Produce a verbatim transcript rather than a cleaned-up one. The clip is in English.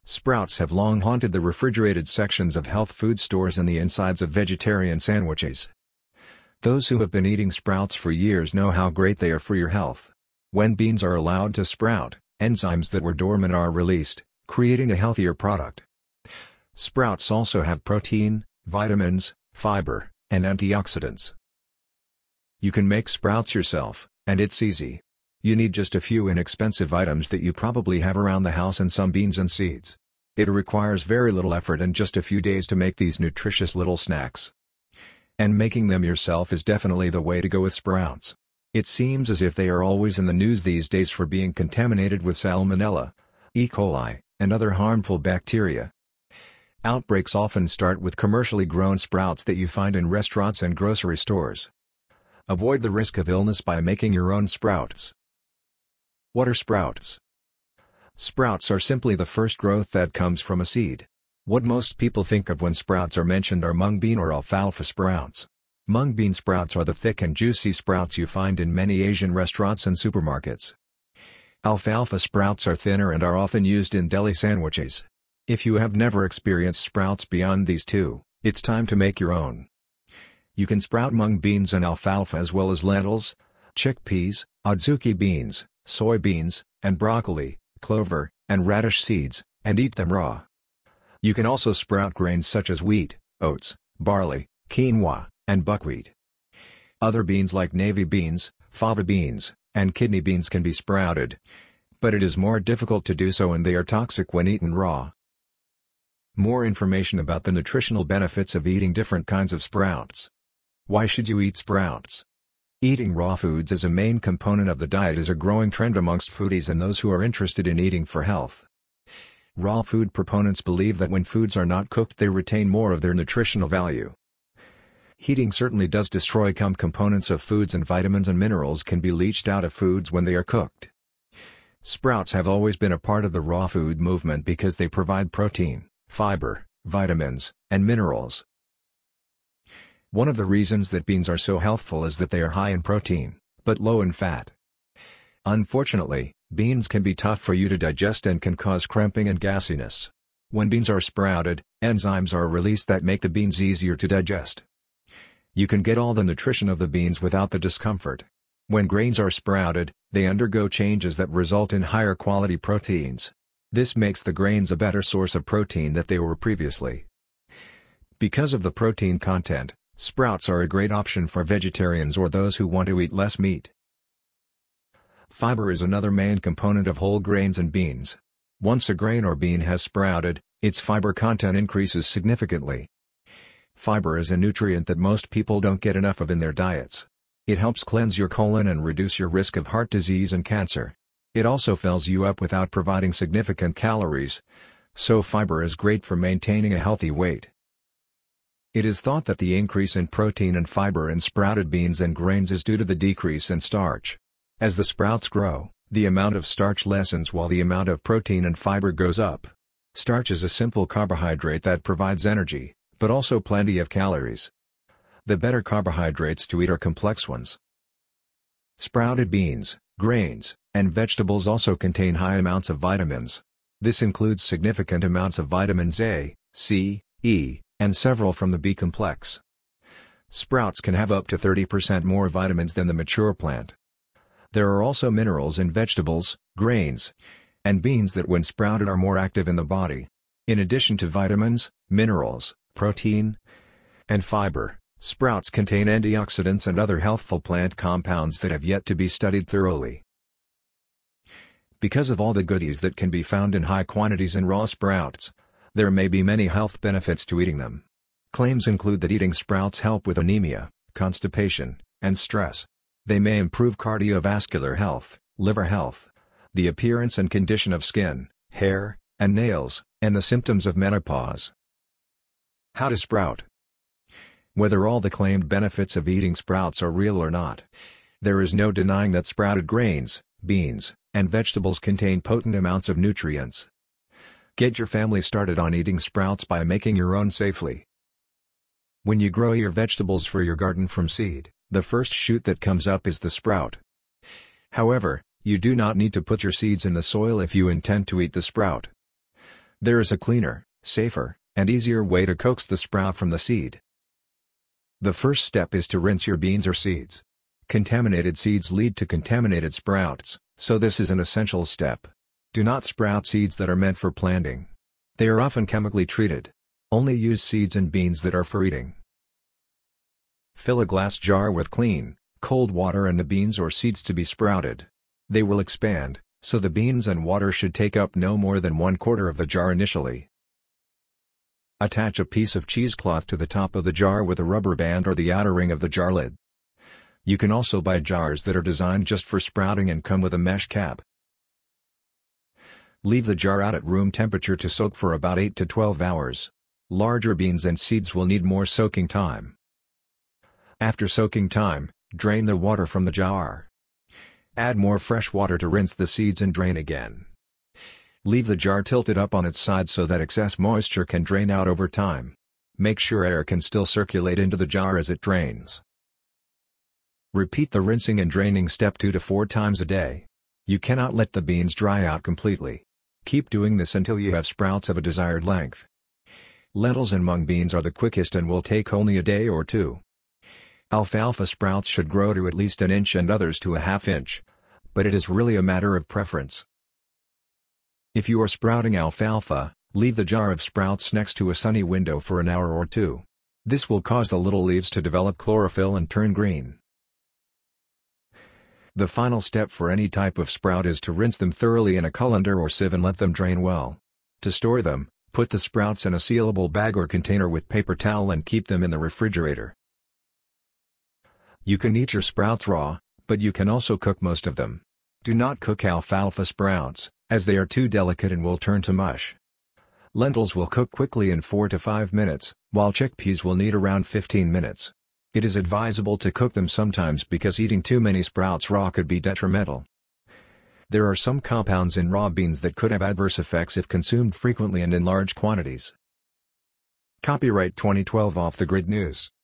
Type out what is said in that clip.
Sprouts have long haunted the refrigerated sections of health food stores and the insides of vegetarian sandwiches. Those who have been eating sprouts for years know how great they are for your health. When beans are allowed to sprout, enzymes that were dormant are released, creating a healthier product. Sprouts also have protein, vitamins, fiber, and antioxidants. You can make sprouts yourself, and it's easy. You need just a few inexpensive items that you probably have around the house and some beans and seeds. It requires very little effort and just a few days to make these nutritious little snacks. And making them yourself is definitely the way to go with sprouts. It seems as if they are always in the news these days for being contaminated with Salmonella, E. coli, and other harmful bacteria. Outbreaks often start with commercially grown sprouts that you find in restaurants and grocery stores. Avoid the risk of illness by making your own sprouts. What are sprouts? Sprouts are simply the first growth that comes from a seed. What most people think of when sprouts are mentioned are mung bean or alfalfa sprouts. Mung bean sprouts are the thick and juicy sprouts you find in many Asian restaurants and supermarkets. Alfalfa sprouts are thinner and are often used in deli sandwiches. If you have never experienced sprouts beyond these two, it's time to make your own. You can sprout mung beans and alfalfa as well as lentils, chickpeas, adzuki beans, soybeans, and broccoli, clover, and radish seeds, and eat them raw. You can also sprout grains such as wheat, oats, barley, quinoa, and buckwheat. Other beans like navy beans, fava beans, and kidney beans can be sprouted, but it is more difficult to do so and they are toxic when eaten raw. More information about the nutritional benefits of eating different kinds of sprouts. Why should you eat sprouts? Eating raw foods as a main component of the diet is a growing trend amongst foodies and those who are interested in eating for health. Raw food proponents believe that when foods are not cooked they retain more of their nutritional value. Heating certainly does destroy some components of foods and vitamins and minerals can be leached out of foods when they are cooked. Sprouts have always been a part of the raw food movement because they provide protein, fiber, vitamins, and minerals. One of the reasons that beans are so healthful is that they are high in protein, but low in fat. Unfortunately, beans can be tough for you to digest and can cause cramping and gassiness. When beans are sprouted, enzymes are released that make the beans easier to digest. You can get all the nutrition of the beans without the discomfort. When grains are sprouted, they undergo changes that result in higher quality proteins. This makes the grains a better source of protein than they were previously. Because of the protein content, sprouts are a great option for vegetarians or those who want to eat less meat. Fiber is another main component of whole grains and beans. Once a grain or bean has sprouted, its fiber content increases significantly. Fiber is a nutrient that most people don't get enough of in their diets. It helps cleanse your colon and reduce your risk of heart disease and cancer. It also fills you up without providing significant calories, so fiber is great for maintaining a healthy weight. It is thought that the increase in protein and fiber in sprouted beans and grains is due to the decrease in starch. As the sprouts grow, the amount of starch lessens while the amount of protein and fiber goes up. Starch is a simple carbohydrate that provides energy, but also plenty of calories. The better carbohydrates to eat are complex ones. Sprouted beans, grains, and vegetables also contain high amounts of vitamins. This includes significant amounts of vitamins A, C, E, and several from the B complex. Sprouts can have up to thirty percent more vitamins than the mature plant. There are also minerals in vegetables, grains, and beans that when sprouted are more active in the body. In addition to vitamins, minerals, protein, and fiber, sprouts contain antioxidants and other healthful plant compounds that have yet to be studied thoroughly. Because of all the goodies that can be found in high quantities in raw sprouts, there may be many health benefits to eating them. Claims include that eating sprouts help with anemia, constipation, and stress. They may improve cardiovascular health, liver health, the appearance and condition of skin, hair, and nails, and the symptoms of menopause. How to sprout? Whether all the claimed benefits of eating sprouts are real or not, there is no denying that sprouted grains, beans, and vegetables contain potent amounts of nutrients. Get your family started on eating sprouts by making your own safely. When you grow your vegetables for your garden from seed, the first shoot that comes up is the sprout. However, you do not need to put your seeds in the soil if you intend to eat the sprout. There is a cleaner, safer, and easier way to coax the sprout from the seed. The first step is to rinse your beans or seeds. Contaminated seeds lead to contaminated sprouts, so this is an essential step. Do not sprout seeds that are meant for planting. They are often chemically treated. Only use seeds and beans that are for eating. Fill a glass jar with clean, cold water and the beans or seeds to be sprouted. They will expand, so the beans and water should take up no more than one quarter of the jar initially. Attach a piece of cheesecloth to the top of the jar with a rubber band or the outer ring of the jar lid. You can also buy jars that are designed just for sprouting and come with a mesh cap. Leave the jar out at room temperature to soak for about eight to twelve hours. Larger beans and seeds will need more soaking time. After soaking time, drain the water from the jar. Add more fresh water to rinse the seeds and drain again. Leave the jar tilted up on its side so that excess moisture can drain out over time. Make sure air can still circulate into the jar as it drains. Repeat the rinsing and draining step two to four times a day. You cannot let the beans dry out completely. Keep doing this until you have sprouts of a desired length. Lentils and mung beans are the quickest and will take only a day or two. Alfalfa sprouts should grow to at least an inch and others to a half inch, but it is really a matter of preference. If you are sprouting alfalfa, leave the jar of sprouts next to a sunny window for an hour or two. This will cause the little leaves to develop chlorophyll and turn green. The final step for any type of sprout is to rinse them thoroughly in a colander or sieve and let them drain well. To store them, put the sprouts in a sealable bag or container with paper towel and keep them in the refrigerator. You can eat your sprouts raw, but you can also cook most of them. Do not cook alfalfa sprouts, as they are too delicate and will turn to mush. Lentils will cook quickly in four to five minutes, while chickpeas will need around fifteen minutes. It is advisable to cook them sometimes because eating too many sprouts raw could be detrimental. There are some compounds in raw beans that could have adverse effects if consumed frequently and in large quantities. Copyright twenty twelve Off the Grid News.